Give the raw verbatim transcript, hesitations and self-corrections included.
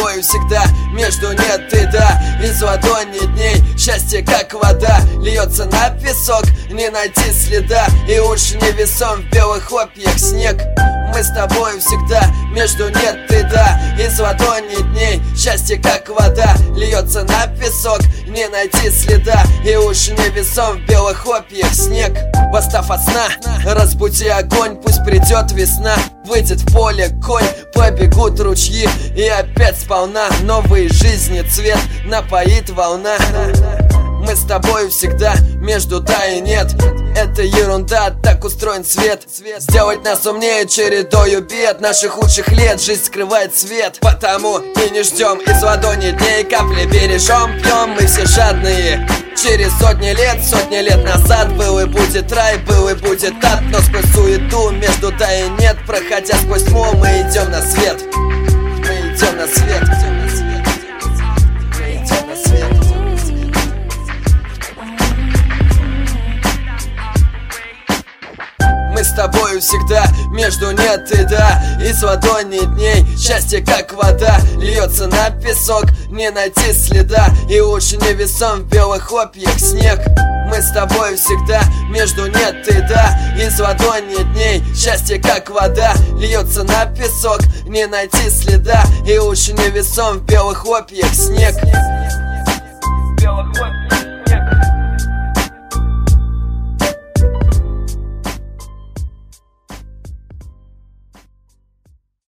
тобой всегда между нет и да. Из ладони дней счастье как вода льется на песок, не найти следа. И уж не весом в белых хлопьях снег. Мы с тобой всегда между нет и да. Из ладони дней счастье как вода льется на песок, не найти следа. И уж не весом в белых хлопьях снег. Восстав от сна, разбуди огонь, пусть придет весна. Выйдет в поле конь, побегут ручьи, и опять сполна новой жизни цвет напоит волна. Мы с тобой всегда между да и нет. Это ерунда, так устроен свет. Сделать нас умнее чередою бед наших лучших лет. Жизнь скрывает свет, потому и не ждем. Из ладони дней капли бережем, пьем, мы все жадные. Через сотни лет, сотни лет назад был и будет рай, был и будет ад. Но сквозь суету между да и нет, проходя сквозь тьму, мы идем на свет. Мы идем на свет. Мы идем на свет. Мы с тобой всегда между нет и да. Из ладони дней счастье как вода льется на песок, не найти следа. И уж не весом в белых хлопьях снег. Мы с тобой всегда между нет и да. Из ладони дней счастье как вода льется на песок, не найти следа. И уж не весом в белых хлопьях снег.